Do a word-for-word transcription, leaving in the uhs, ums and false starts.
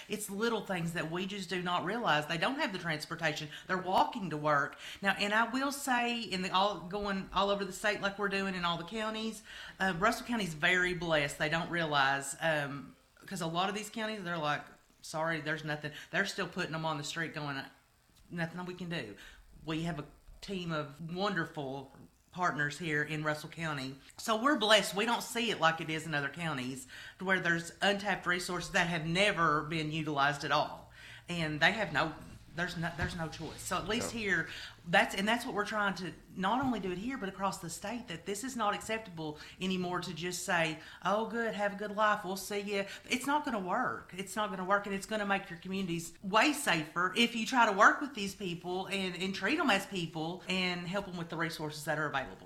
It's little things that we just do not realize. They don't have the transportation. They're walking to work. Now, and I will say, in the all going all over the state like we're doing in all the counties, uh, Russell County's very blessed. They don't realize, um, because a lot of these counties, they're like, sorry, there's nothing. They're still putting them on the street going, nothing we can do. We have a team of wonderful partners here in Russell County. So we're blessed. We don't see it like it is in other counties to where there's untapped resources that have never been utilized at all. And they have no there's no there's no choice. So at least No. here that's and that's what we're trying to not only do it here but across the state, that this is not acceptable anymore to just say, oh good, have a good life, we'll see you. It's not going to work. It's not going to work, and it's going to make your communities way safer if you try to work with these people and, and treat them as people and help them with the resources that are available.